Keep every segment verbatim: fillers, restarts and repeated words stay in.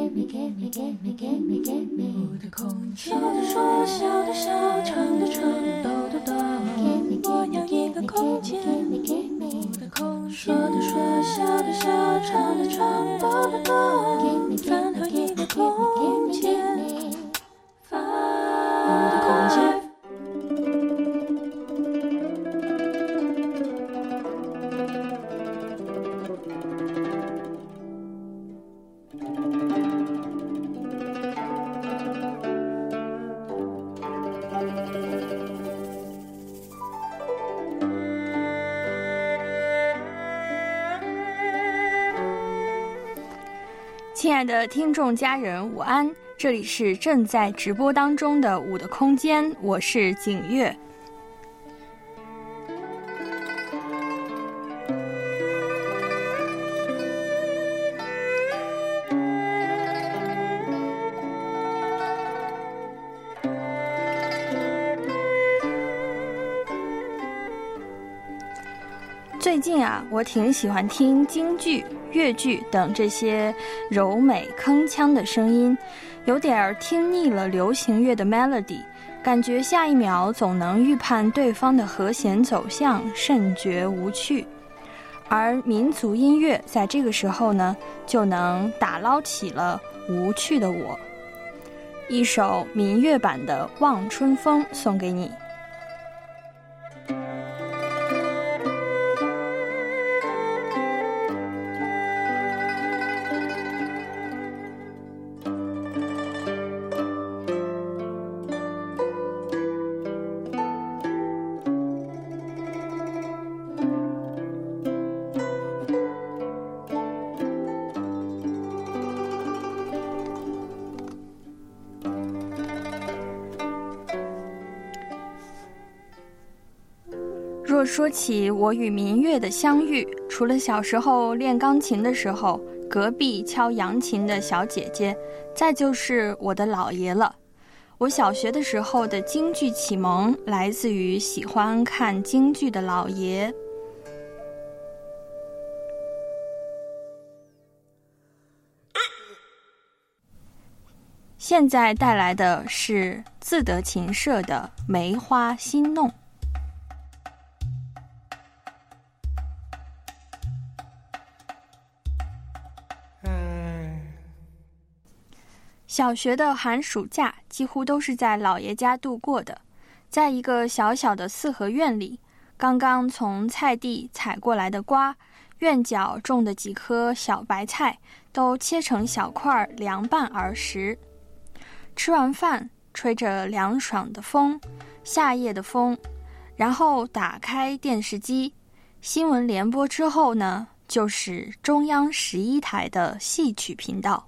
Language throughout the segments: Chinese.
的空间，说的说，笑的笑，唱的唱，抖的抖，我要一个空间。我的空间，说的说，笑的笑，唱的唱，抖的抖，饭后一个空间，饭后的空间。 亲爱的听众家人午安，这里是正在直播当中的舞的空间，我是景月。最近啊，我挺喜欢听京剧、粤剧等这些柔美铿锵的声音，有点听腻了流行乐的 melody， 感觉下一秒总能预判对方的和弦走向，甚觉无趣。而民族音乐在这个时候呢，就能打捞起了无趣的我。一首民乐版的《望春风》送给你。若说起我与民乐的相遇，除了小时候练钢琴的时候，隔壁敲扬琴的小姐姐，再就是我的姥爷了。我小学的时候的京剧启蒙，来自于喜欢看京剧的姥爷。现在带来的是自得琴社的《梅花心弄》。小学的寒暑假几乎都是在姥爷家度过的，在一个小小的四合院里，刚刚从菜地采过来的瓜，院角种的几颗小白菜都切成小块凉拌而食。吃完饭，吹着凉爽的风，夏夜的风，然后打开电视机，新闻联播之后呢，就是中央十一台的戏曲频道。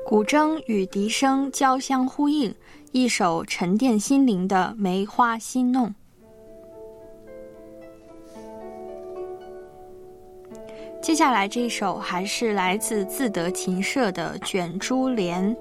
古筝与笛声交相呼应，一首沉淀心灵的梅花心弄。接下来这首还是来自自得琴社的卷珠帘。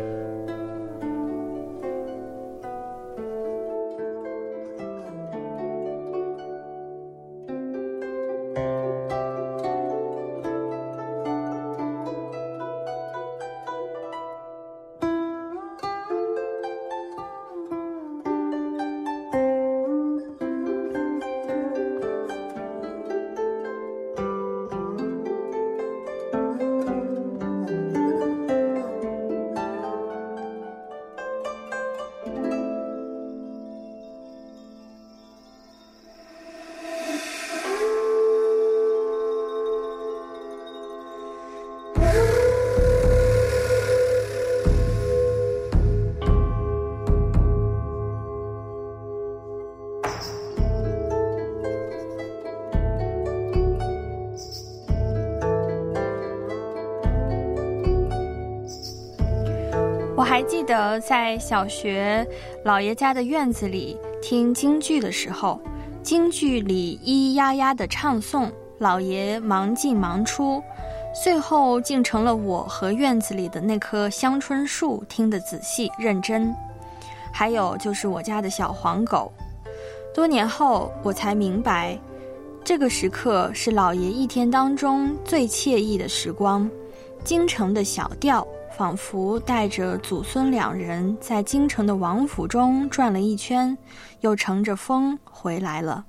我还记得在小学姥爷家的院子里听京剧的时候，京剧里咿咿呀呀的唱诵，姥爷忙进忙出，最后竟成了我和院子里的那棵香椿树听得仔细认真。还有就是我家的小黄狗。多年后我才明白，这个时刻是姥爷一天当中最惬意的时光。京城的小调仿佛带着祖孙两人在京城的王府中转了一圈，又乘着风回来了。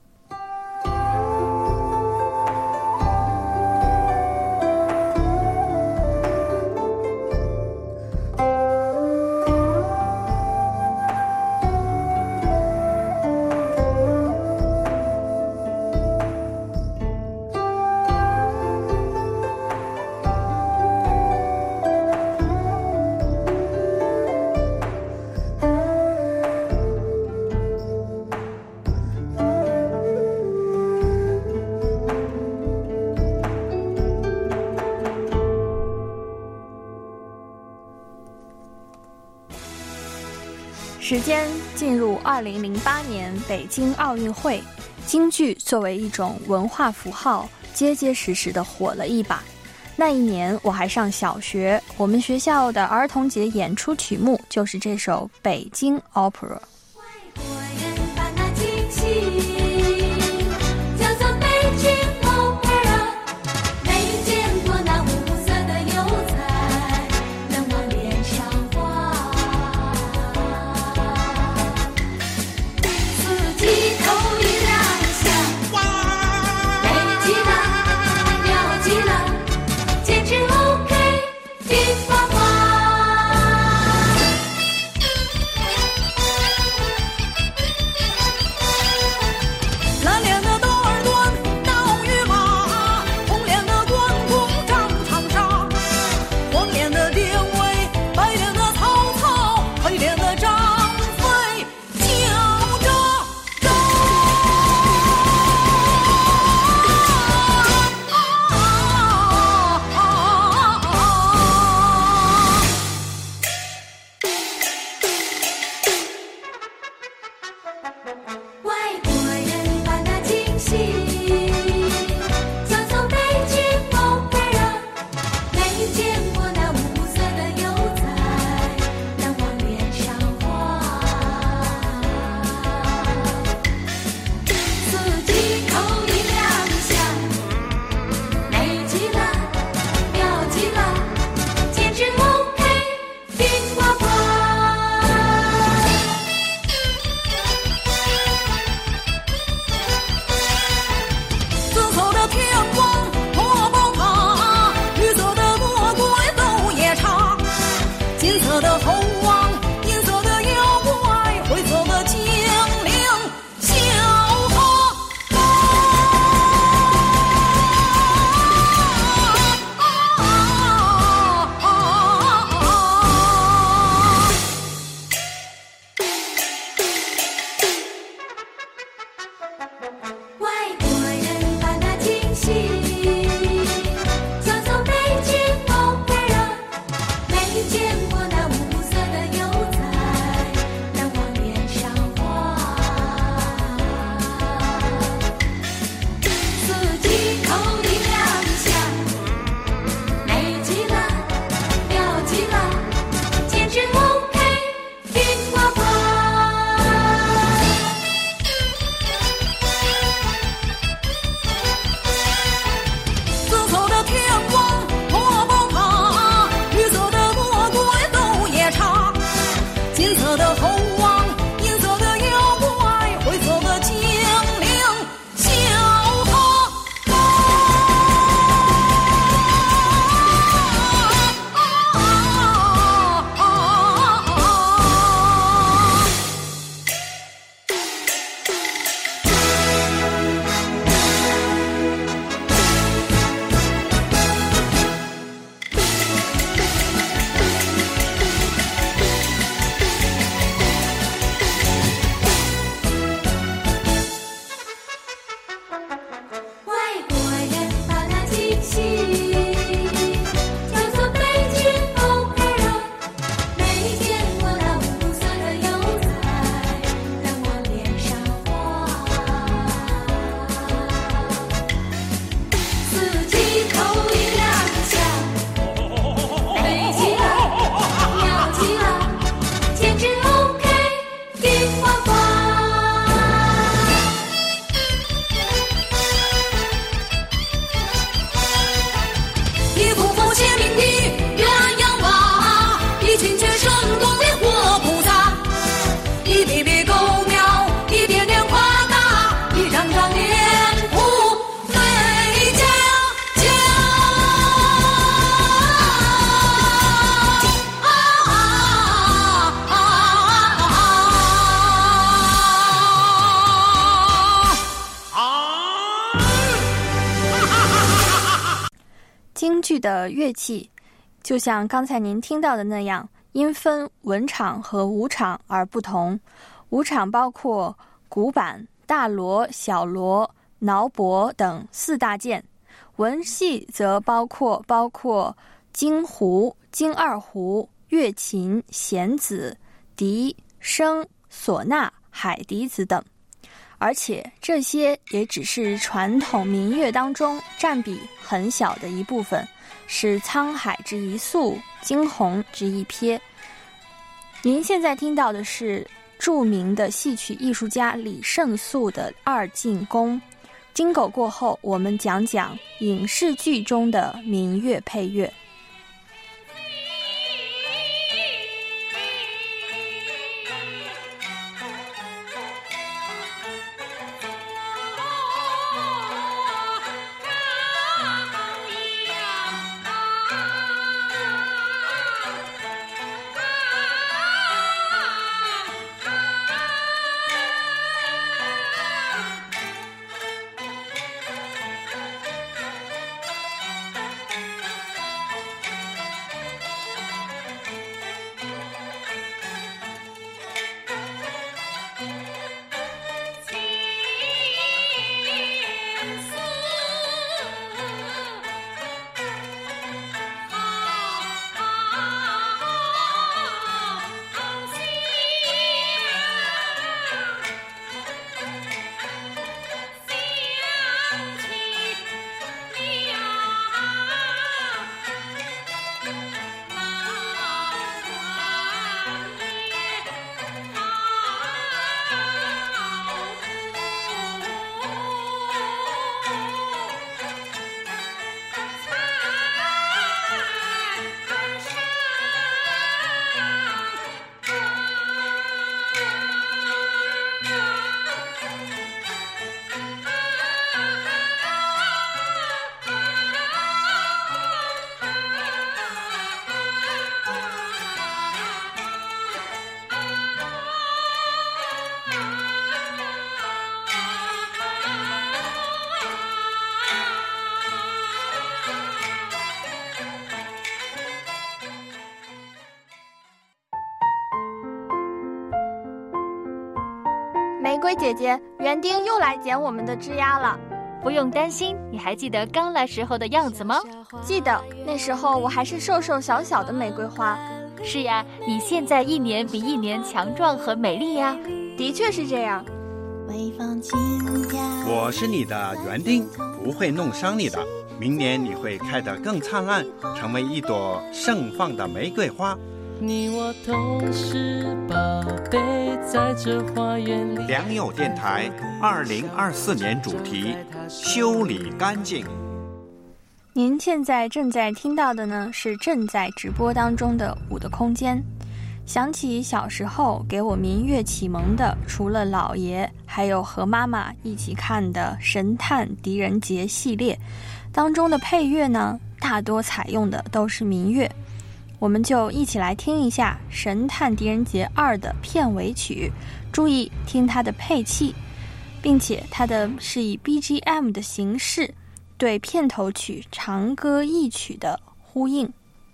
时间进入二零零八年北京奥运会，京剧作为一种文化符号，结结实实的火了一把。那一年我还上小学，我们学校的儿童节演出曲目就是这首《北京 Opera》。 银色的猴王，银色的妖怪，灰色的精灵，小头发。 京剧的乐器就像刚才您听到的那样，因分文场和武场而不同。武场包括鼓板、大锣、小锣、挠钹等四大件，文戏则包括包括京胡、京二胡、乐琴、弦子、笛、笙、唢呐、海笛子等。而且这些也只是传统民乐当中占比很小的一部分，是沧海之一粟，惊鸿之一瞥。您现在听到的是著名的戏曲艺术家李胜素的二进宫。金狗过后，我们讲讲影视剧中的民乐配乐。玫瑰姐姐，园丁又来捡我们的枝丫了。 不用担心，你还记得刚来时候的样子吗？ 记得，那时候我还是瘦瘦小小的玫瑰花。 是呀，你现在一年比一年强壮和美丽呀。 的确是这样。 我是你的园丁，不会弄伤你的。明年你会开得更灿烂，成为一朵盛放的玫瑰花。 你我都是宝贝，在这花园里。 良友电台二零二四年主题：修理干净。 您现在正在听到的呢，是正在直播当中的五的空间。 想起小时候给我民乐启蒙的，除了姥爷，还有和妈妈一起看的《神探狄仁杰》系列，当中的配乐呢，大多采用的都是民乐。我们就一起来听一下《神探狄仁杰二》的片尾曲，注意听它的配器，并且它的是以 B G M 的形式对片头曲《长歌一曲》的呼应。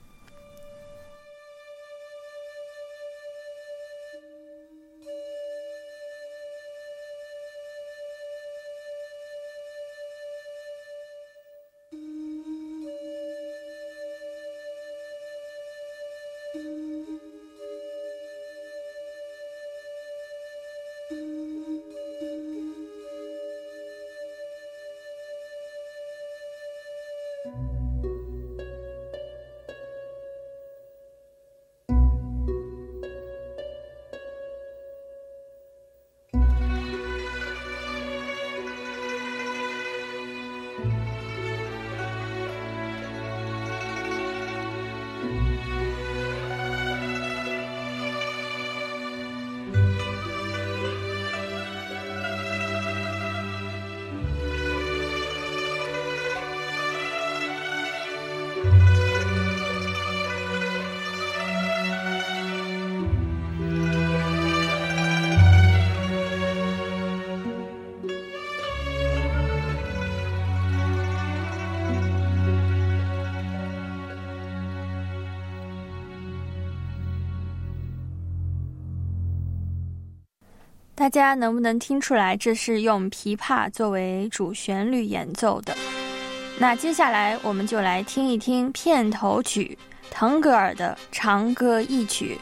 大家能不能听出来，这是用琵琶作为主旋律演奏的？那接下来我们就来听一听片头曲腾格尔的《长歌一曲》。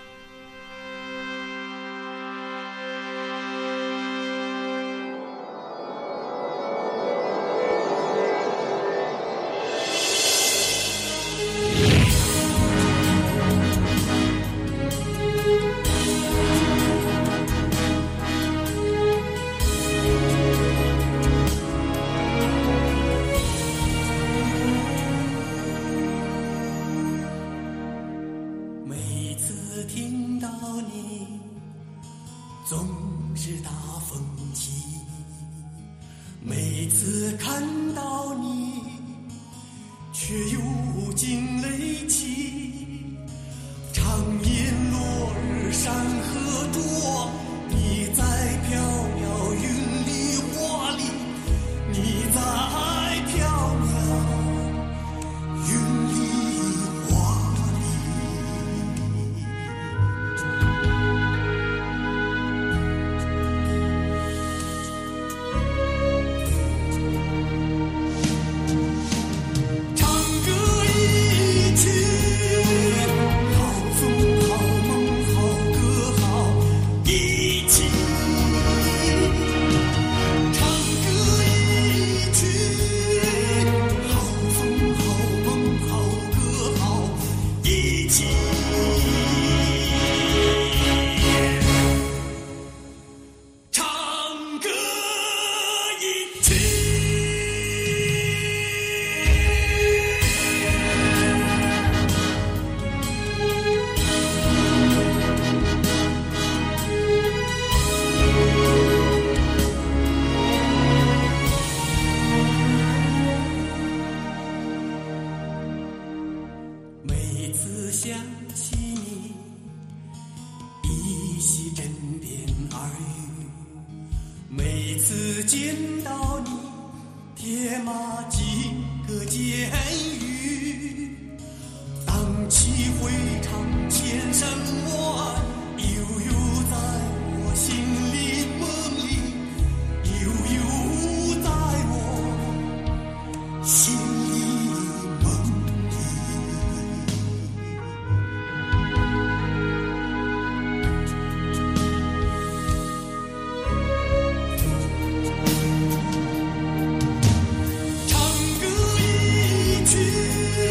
唱歌一曲。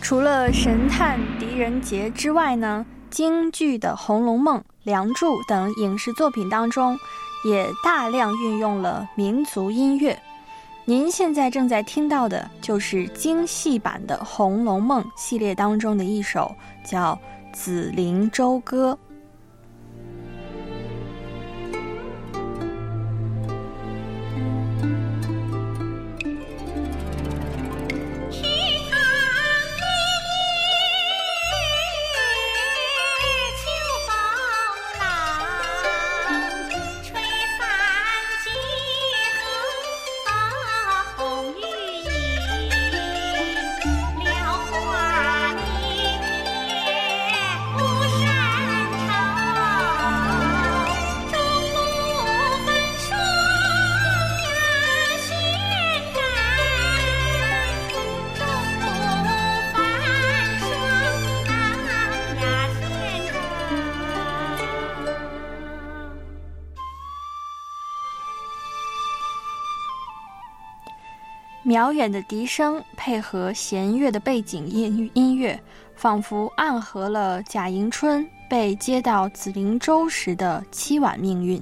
除了神探狄仁杰之外呢，京剧的《红楼梦》《梁祝》等影视作品当中也大量运用了民族音乐。您现在正在听到的就是京戏版的《红楼梦》系列当中的一首，叫《紫菱洲歌》。渺远的笛声配合弦乐的背景音音乐，仿佛暗合了贾迎春被接到紫菱洲时的凄婉命运。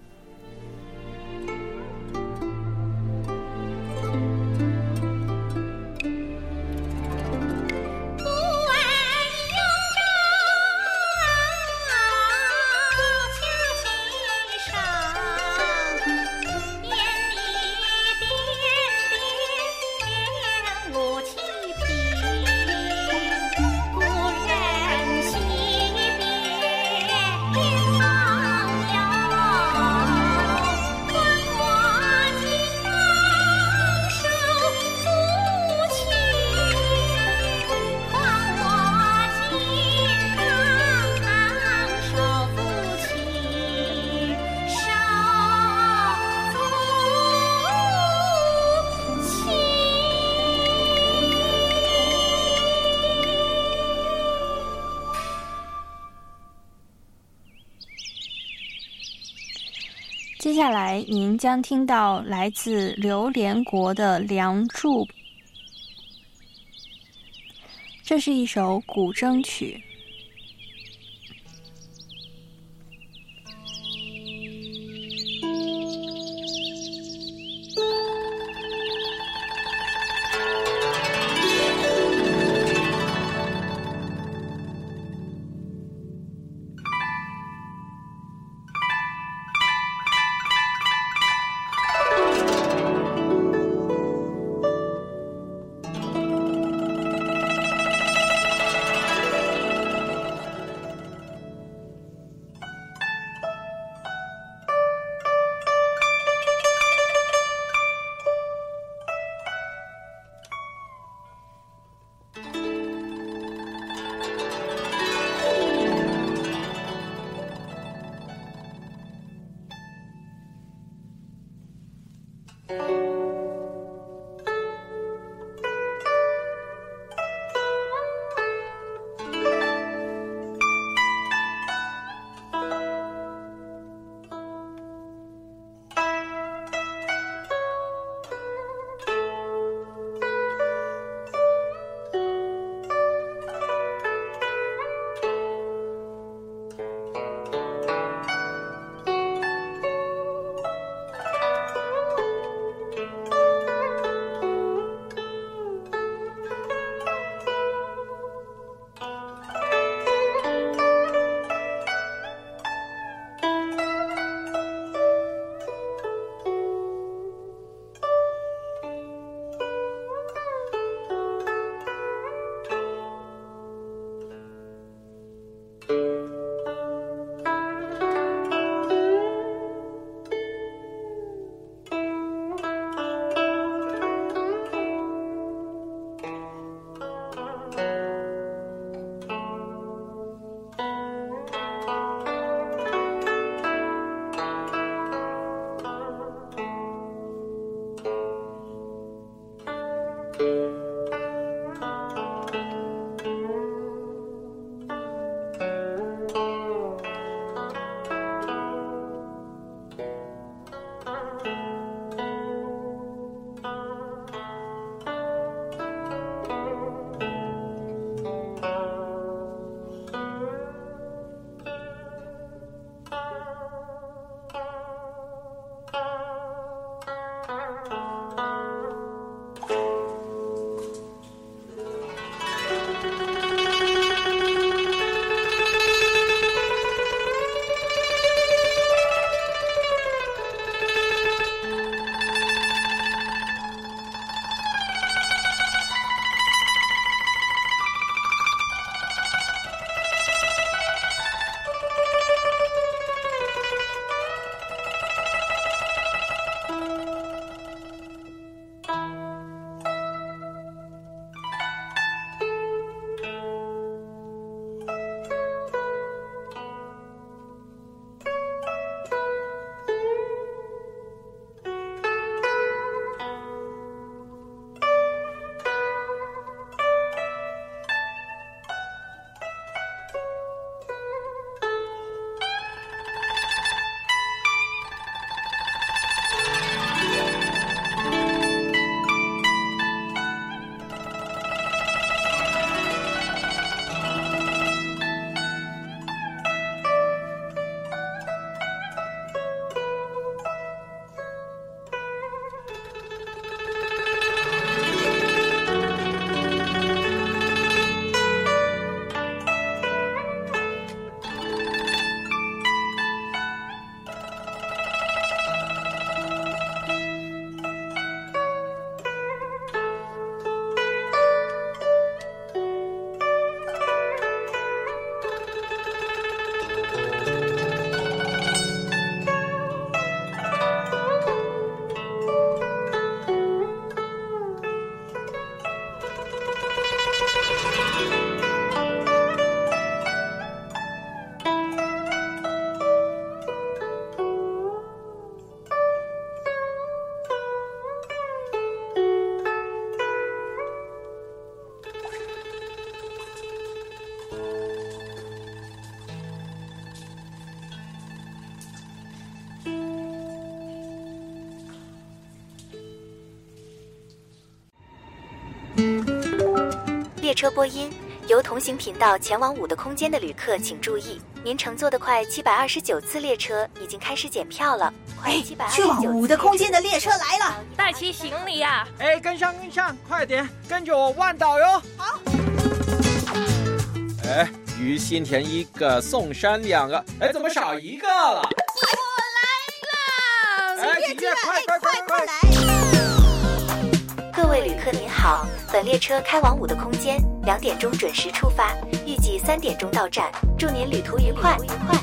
接下来您将听到来自榴莲国的《梁祝》，这是一首古筝曲。 列车播音，由同行频道前往五的空间的旅客请注意，您乘坐的快七百二十九次列车已经开始检票了。快七百二十九次， 去往五的空间的列车来了， 带齐行李呀！ 哎，跟上跟上，快点，跟着我万岛哟！ 好。 哎，鱼心田一个，宋山两个，哎，怎么少一个了？ 我来了！ 哎，姐姐，快快快快来！ 各位旅客您好，本列车开往五的空间，两点钟准时出发，预计三点钟到站。祝您旅途愉快！愉快。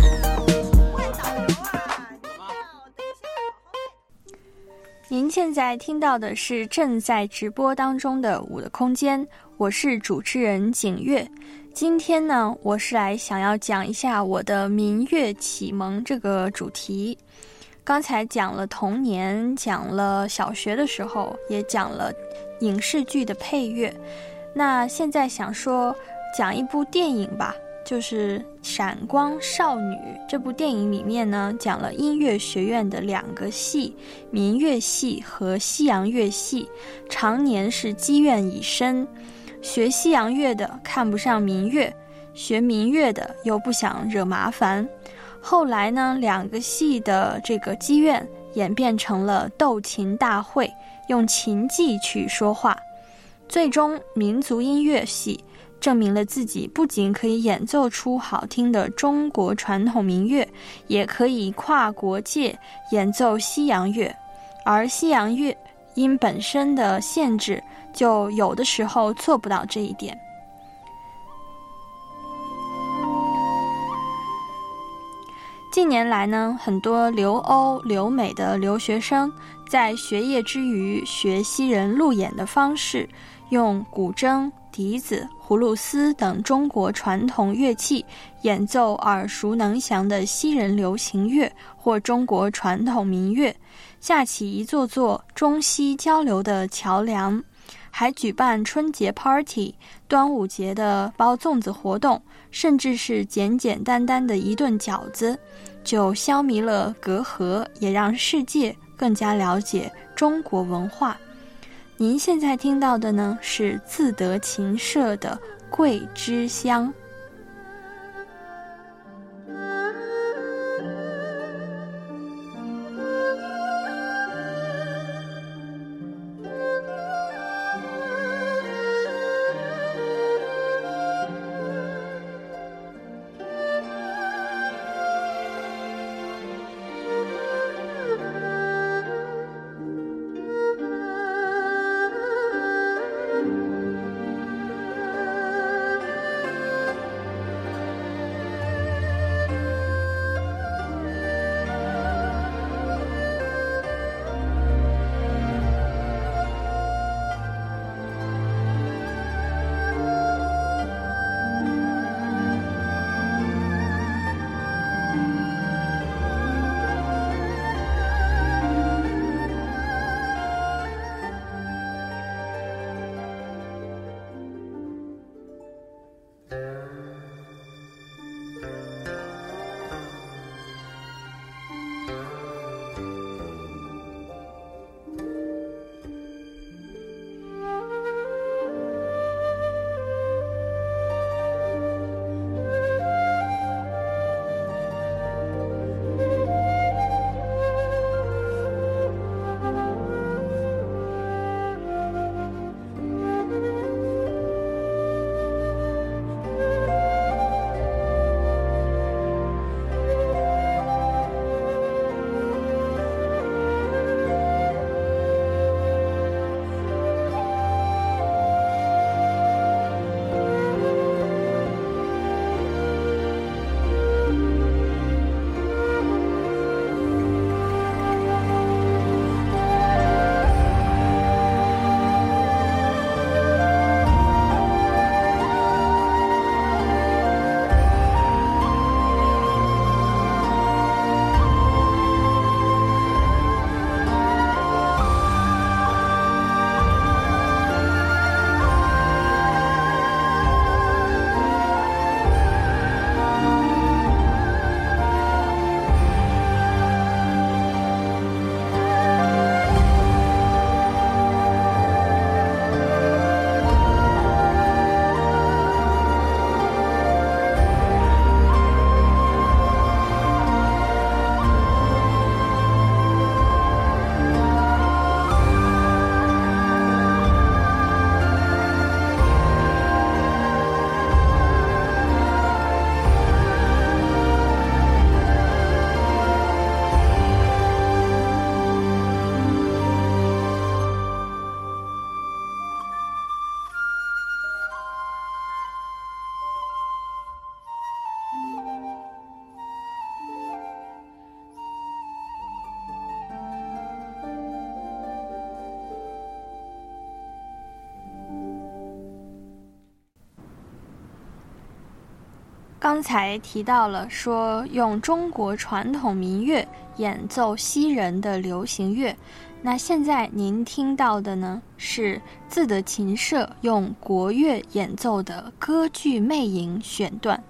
您现在听到的是正在直播当中的五的空间，我是主持人景月。今天呢，我是来想要讲一下我的民乐启蒙这个主题。刚才讲了童年，讲了小学的时候，也讲了影视剧的配乐。那现在想说讲一部电影吧，就是《闪光少女》这部电影里面呢，讲了音乐学院的两个系，民乐系和西洋乐系，常年是积怨已深。学西洋乐的看不上民乐，学民乐的又不想惹麻烦。后来呢，两个系的这个积怨演变成了斗琴大会，用琴技去说话。最终民族音乐系证明了自己不仅可以演奏出好听的中国传统民乐，也可以跨国界演奏西洋乐。而西洋乐因本身的限制，就有的时候做不到这一点。近年来呢，很多留欧留美的留学生在学业之余学西人路演的方式，用古筝、笛子、葫芦丝等中国传统乐器演奏耳熟能详的西人流行乐或中国传统民乐，架起一座座中西交流的桥梁，还举办春节 party、端午节的包粽子活动，甚至是简简单单的一顿饺子，就消弭了隔阂，也让世界更加了解中国文化。您现在听到的呢，是自得琴社的《桂枝香》。 刚才提到了说用中国传统民乐演奏西人的流行乐，那现在您听到的呢是自得琴社用国乐演奏的歌剧魅影选段。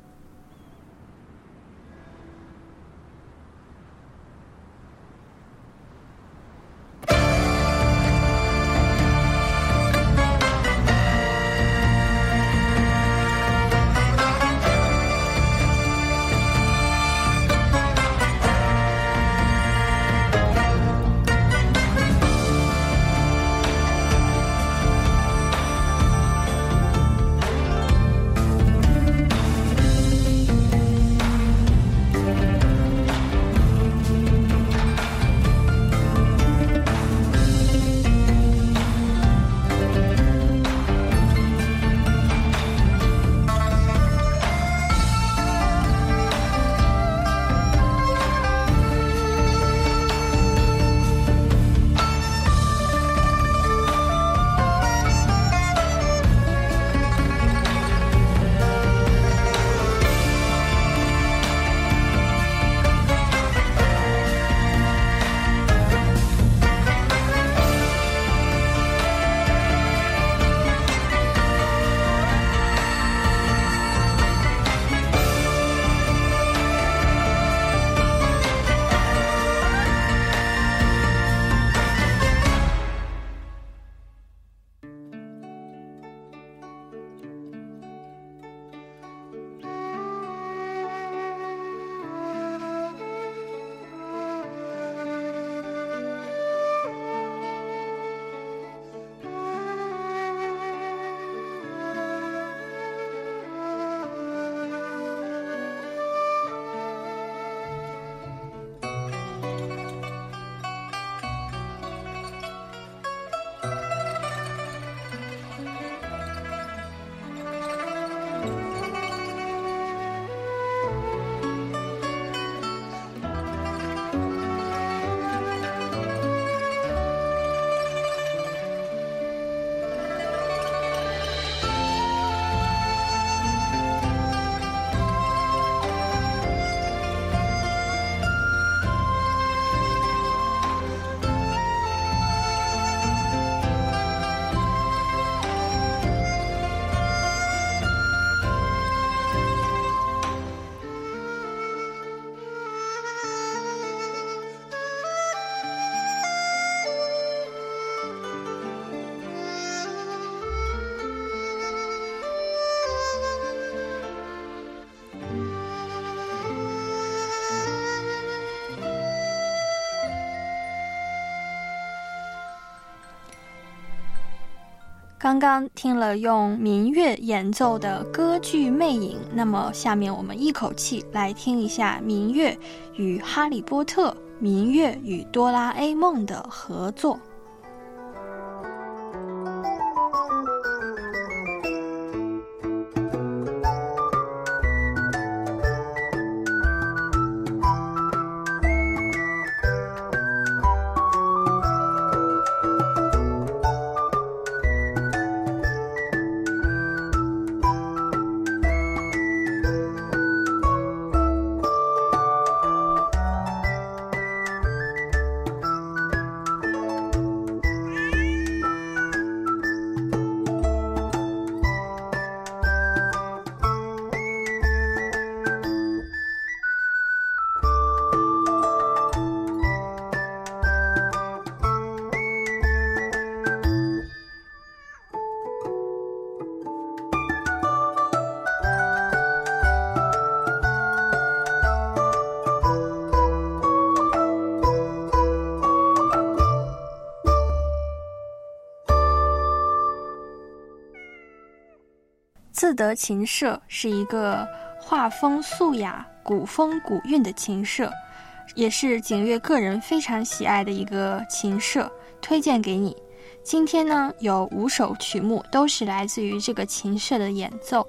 刚刚听了用民乐演奏的歌剧魅影，那么下面我们一口气来听一下民乐与哈利波特、民乐与哆啦 A 梦的合作。自得琴社是一个画风素雅、古风古韵的琴社，也是景岳个人非常喜爱的一个琴社，推荐给你。今天呢，有五首曲目都是来自于这个琴社的演奏。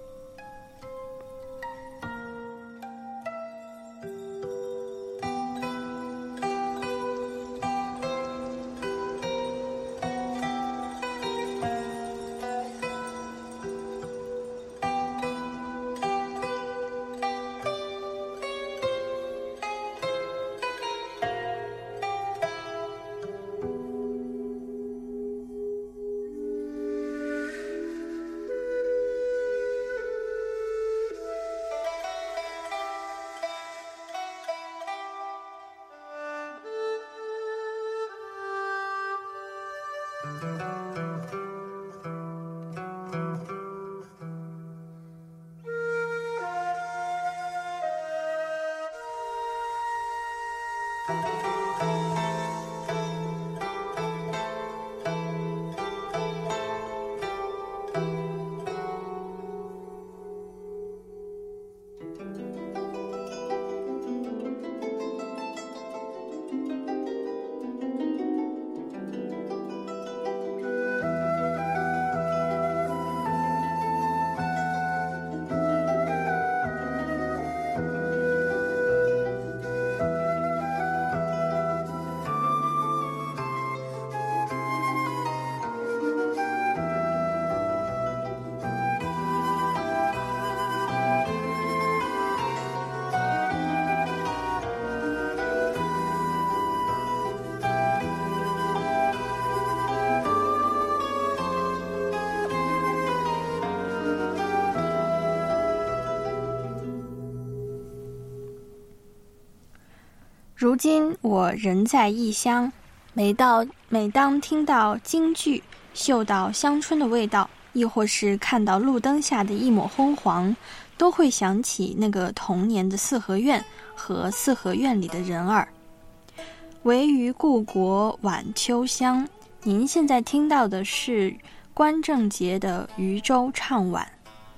如今我人在异乡，每到每当听到京剧，嗅到乡村的味道，亦或是看到路灯下的一抹昏黄，都会想起那个童年的四合院和四合院里的人儿。唯余故国晚秋香，您现在听到的是关正杰的《渔舟唱晚》。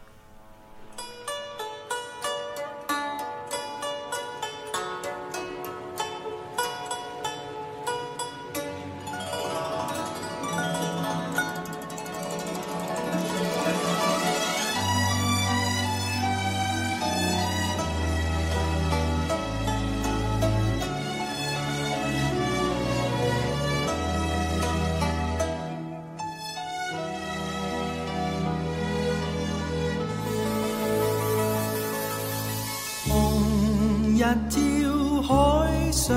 日照海上，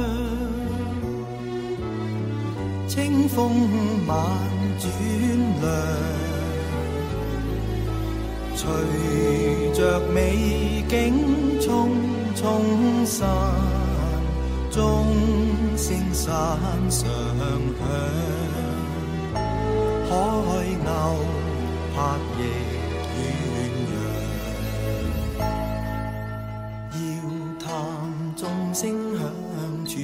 清風晚轉涼，隨着美景匆匆散，鐘聲山上響，海鷗拍翼聲響處，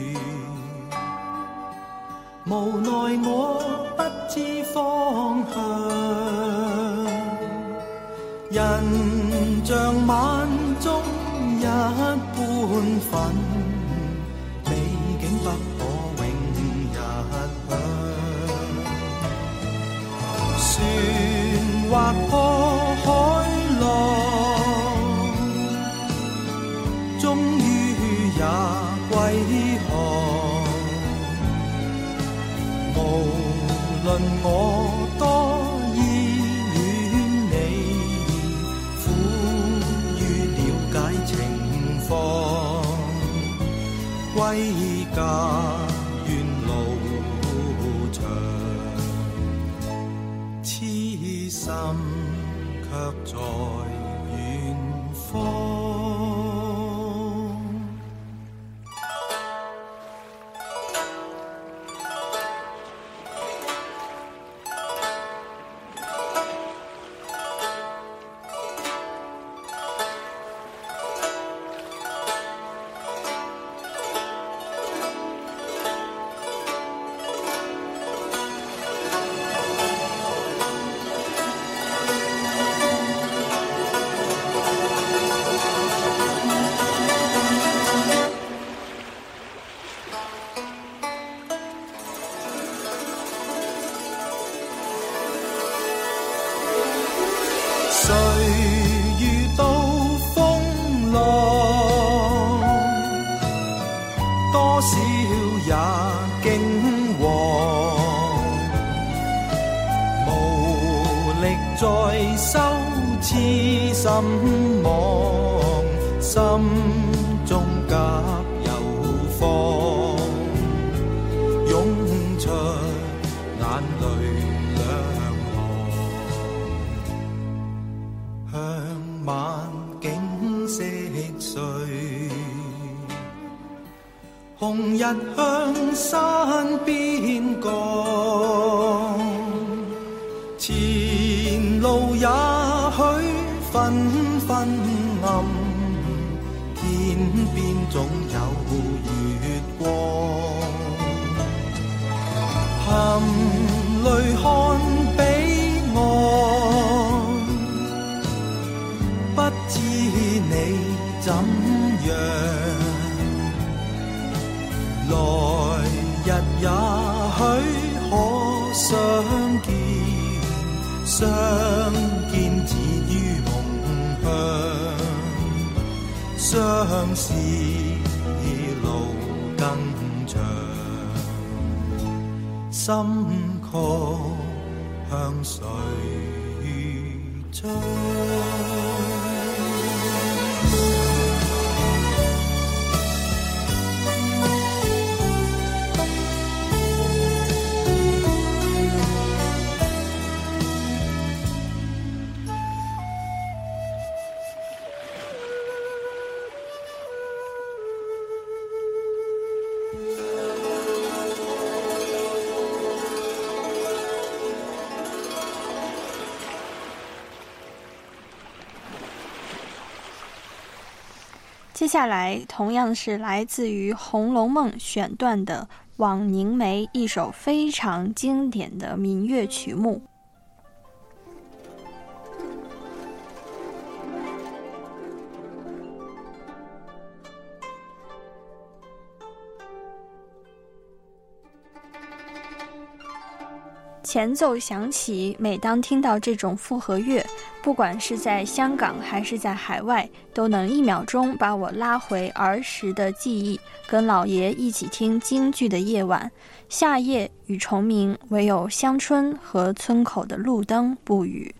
無奈我不知方向，人像晚中一般粉，美景不可永日享，船劃破海浪，也歸航，無論我多依戀你，苦於了解情況，歸家願路長，痴心卻在遠方。誰遇到風浪，多少也驚惶，無力再收痴心妄，心中夾有放，湧出眼淚晚景色碎，紅日向山邊降，前路也許紛紛暗，天邊總有月光，含淚看彼岸，不知你怎樣，來日也許可相見，相見只於夢鄉，相思路更長，心曲向誰唱？ 接下来同样是来自于《红楼梦》选段的《枉凝眉》，一首非常经典的民乐曲目。前奏响起，每当听到这种复合乐，不管是在香港还是在海外，都能一秒钟把我拉回儿时的记忆，跟老爷一起听京剧的夜晚，夏夜与虫鸣，唯有乡村和村口的路灯不语。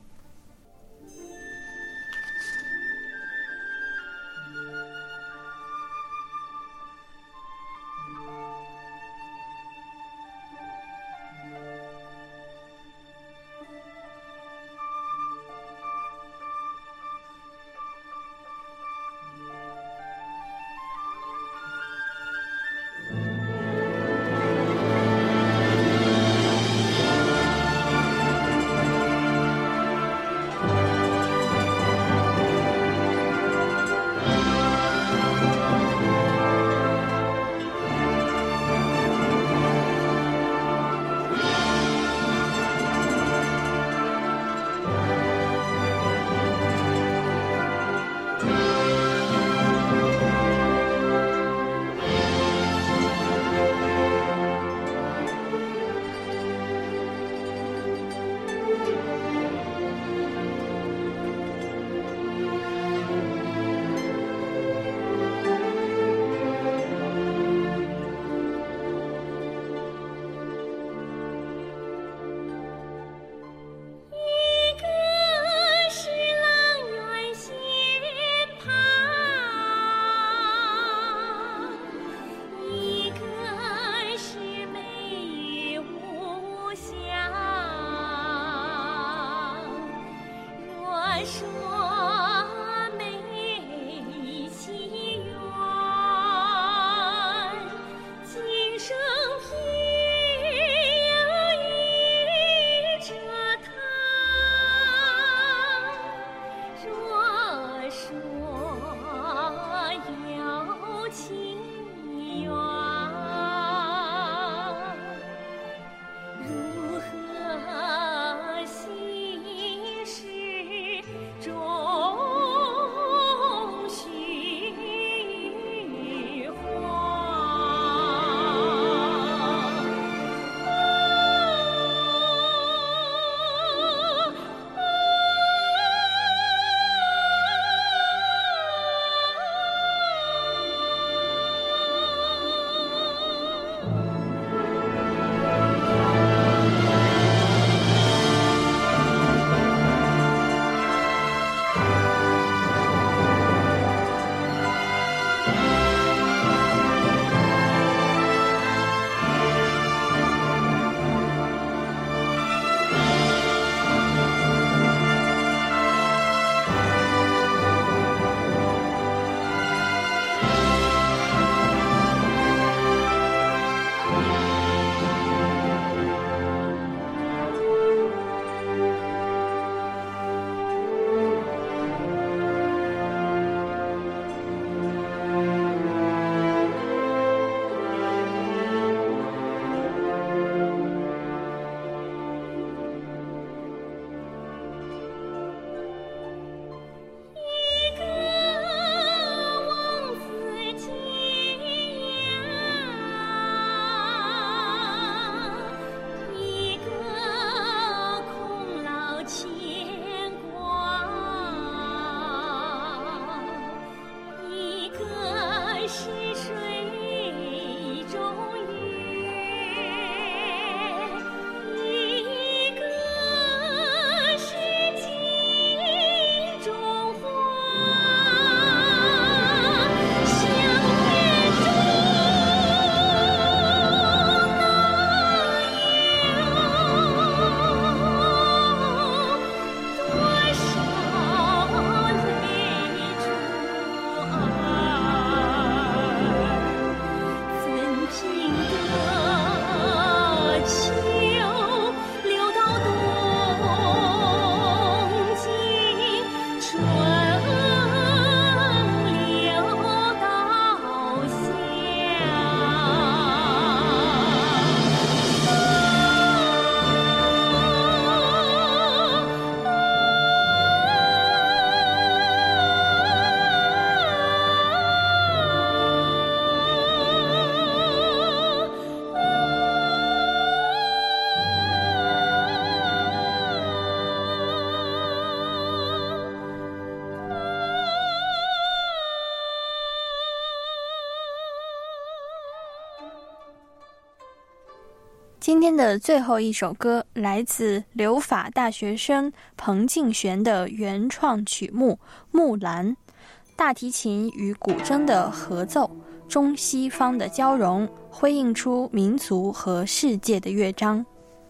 今天的最后一首歌来自留法大学生彭敬玄的原创曲目《木兰》，大提琴与古筝的合奏，中西方的交融，辉映出民族和世界的乐章。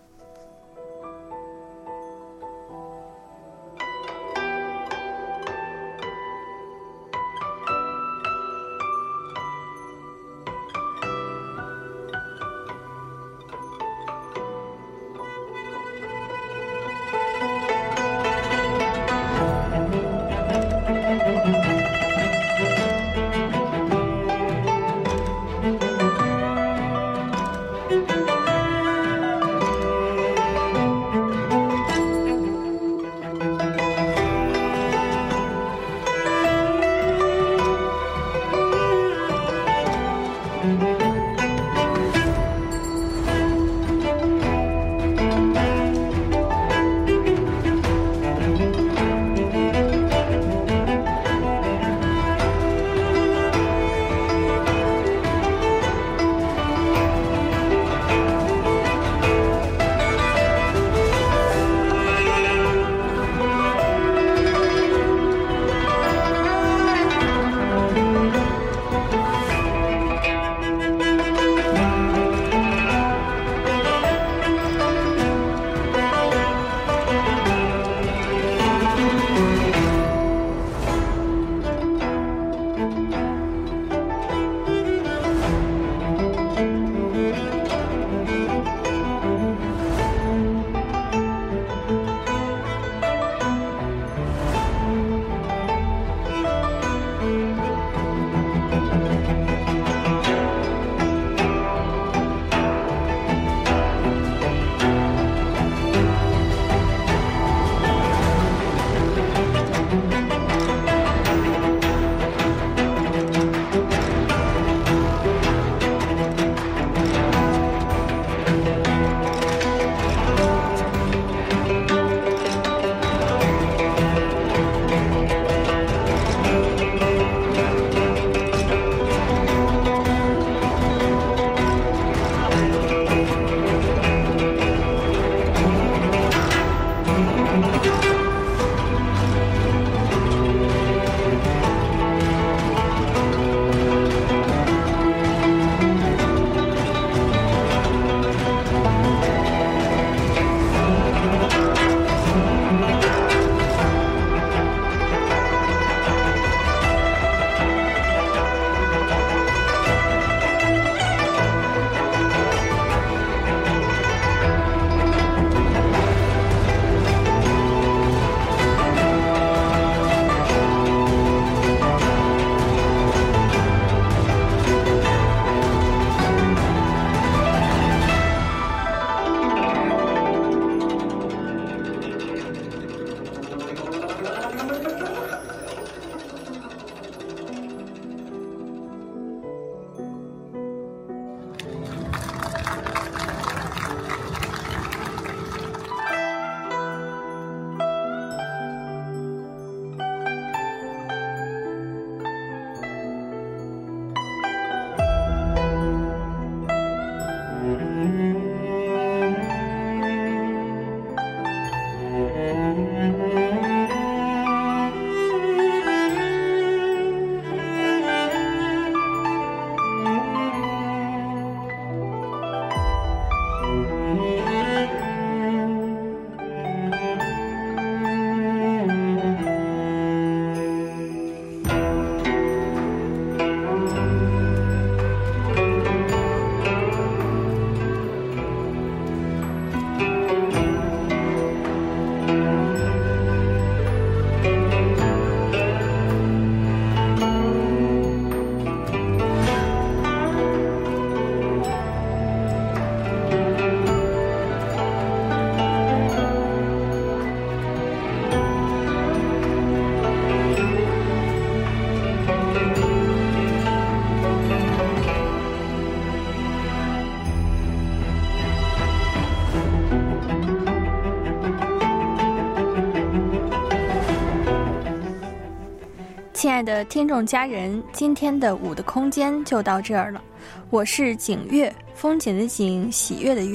亲爱的听众家人，今天的舞的空间就到这儿了。我是景月，风景的景，喜悦的悦，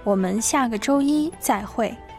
我们下个周一再会。